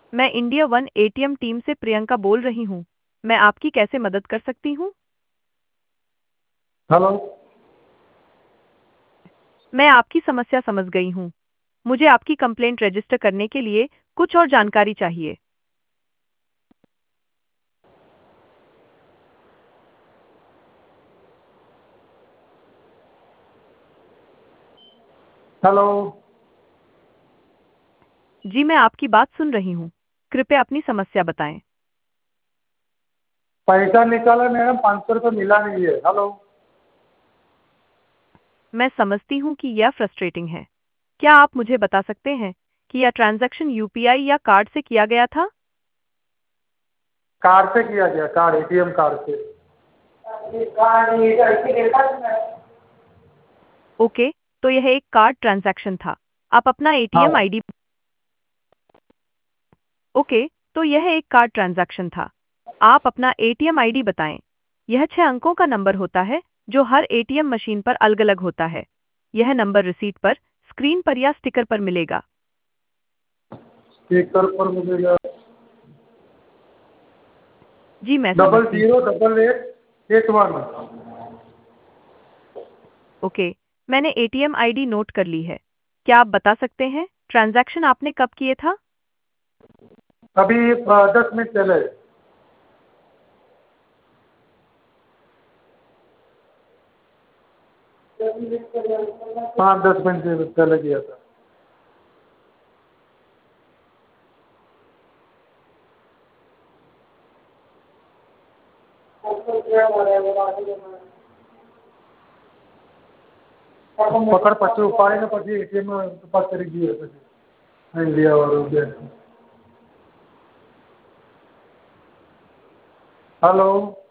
मैं India one ATM team से प्रियंका बोल रही हूँ। मैं आपकी कैसे मदद कर सकती हूँ? हेलो। मैं आपकी समस्या समझ गई हूँ। मुझे आपकी कंप्लेंट रजिस्टर करने के लिए कुछ और जानकारी चाहिए। हेलो। जी, मैं आपकी बात सुन रही हूँ। कृपया अपनी समस्या बताएं। पैसा निकाला मैडम, 500 रुपये मिला नहीं है। हेलो। मैं समझती हूँ कि यह फ्रस्ट्रेटिंग है। क्या आप मुझे बता सकते हैं कि यह ट्रांजैक्शन यूपीआई या कार्ड से किया गया था? कार्ड से किया गया, कार्ड, एटीएम कार्ड से। ओके, तो यह एक कार्ड ट्रांजैक्शन था। आप अपना हाँ। एटीएम आईडी ओके, तो यह एक कार्ड ट्रांजैक्शन था। आप अपना एटीएम आईडी बताएं। यह 6 अंकों का नंबर होता है जो हर एटीएम मशीन पर अलग-अलग होता है। यह नंबर रिसीट पर, स्क्रीन पर या स्टिकर पर मिलेगा। स्पीकर पर मिलेगा। जी, मैं डबल समझती हूँ। Zero double eight eight one. Okay, मैंने एटीएम आईडी नोट कर ली है। क्या आप बता सकते हैं ट्रांजैक्शन आपने कब किए था? अभी 10 मिनट पहले। हाँ, 10 मिनट पहले किया था। પકડ પછી ઉપાડીને પછી એટીએમ તપાસ કરી ગયો પછી ઇન્ડિયા વાળું બેંક। हेलो।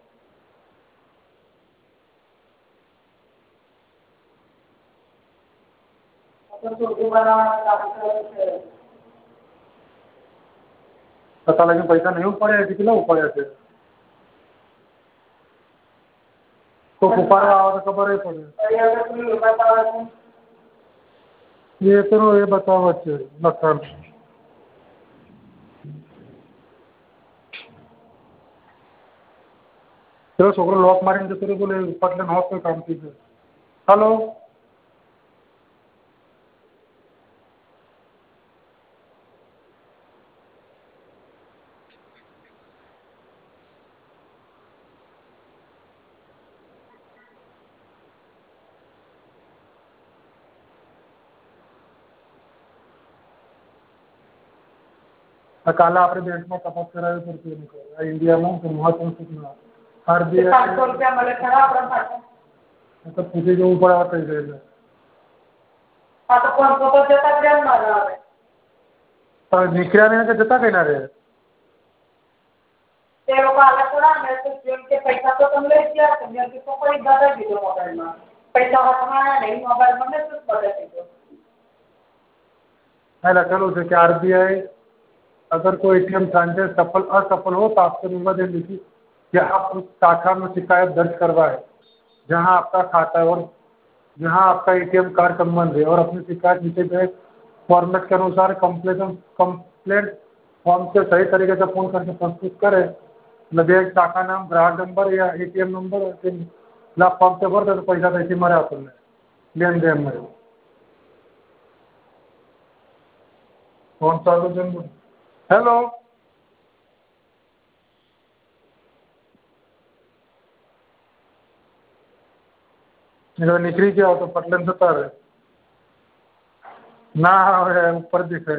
पता लगे पैसा नहीं उपाड़્યા છે, કેટલા ઉપાડ્યા છે? તો ઉપાડવા આવે તો ખબર પડે। એ તો એ બતાવે છે લખાણ। પેલો છોકરો લોક મારીને જતો રહ્યો, બોલે ઉપાડને હોત તો કામ થઈ જાય। हेलो। કાલે આપણે બેંકમાં તપાસ કરાવી પડશે એની કોઈ। આ ઇન્ડિયામાં તો મહત્વનું સૂચના આરબીઆઈ 500 રૂપિયા મળે ખરા આપણા પાસે? તો પૂછી જવું પડે આ કઈ જાય। હા તો 500 તો જતા જ રહ્યા મારા હવે। પણ નીકળ્યા નહીં તો જતા કઈ ના રહે? તે લોકો આલે ખરા ને તો જેમ કે પૈસા તો તમે લઈ ગયા છો, મેં તો કોઈ બતાવી દીધો મોબાઈલમાં। પૈસા હાથમાં આવ્યા નહીં, મોબાઈલમાં મેસેજ બતાવી દીધો। हाँ, लखेलू है कि आरबीआई अगर कोई एटीएम ट्रांजेक्शन सफल असफल हो तो आपको निवेदन लिखी कि आप उस शाखा में शिकायत दर्ज करवाएं जहां आपका खाता है और जहां आपका एटीएम कार्ड संबंध है, और अपनी शिकायत नीचे गए फॉर्मेट के अनुसार कंप्लेंट फॉर्म से सही तरीके से फोन करके प्रस्तुत करें। बैंक शाखा नाम, ग्राहक नंबर या एटीएम नंबर फॉर्म से भर दे तो पैसा कैसे मरे अपन लेन देन में। कौन सा हेलो। निकली क्या हो तो पटलन से तार ना ऊपर दिखे।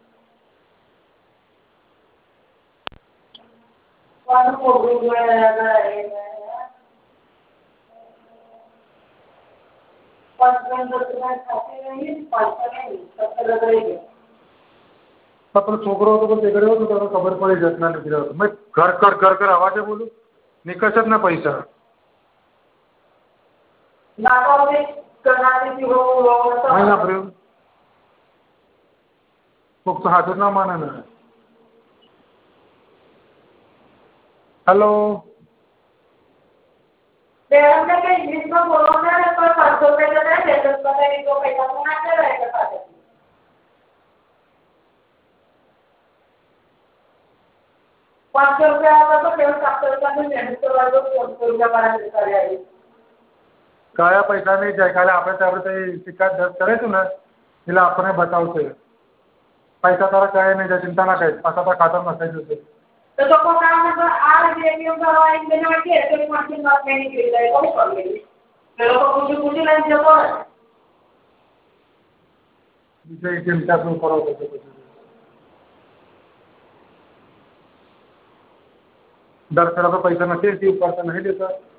तो छोकरो तो देख हो तो खबर पड़ी जतना निकल मैं घर कर आवाजे बोलू निकल ना पैसा। ना प्रेम तो हाजिर ना माने ना। हेलो। इंग्लिश में बोलो ना तो 500 रुपये का तो पैसा तो ना रहेगा। ₹500 હતા તો પેલા 700 મહેનત કરવા દો, ₹500 મારા જતા રહ્યા. કયા પૈસા નહીં જાય, ખાલી આપણે ત્યાં શિકાયત દર્જ કરીશું ને એટલે આપણને બતાવશે. પૈસા તારા કયા નહીં જાય, ચિંતા ના કરીશ, પાછા તારા ખાતામાં થઈ જશે. તો લોકો કામ આ ATM કરવા આવીને કે તો મશીન વાત નહીં નીકળી જાય, બહુ કરી એ લોકો પૂછી લઈને જતો રહે. બીજે ATM ચાર્જ કરો પછી દર ફેરા તો પૈસા નથી, 30% નહીં દેતા.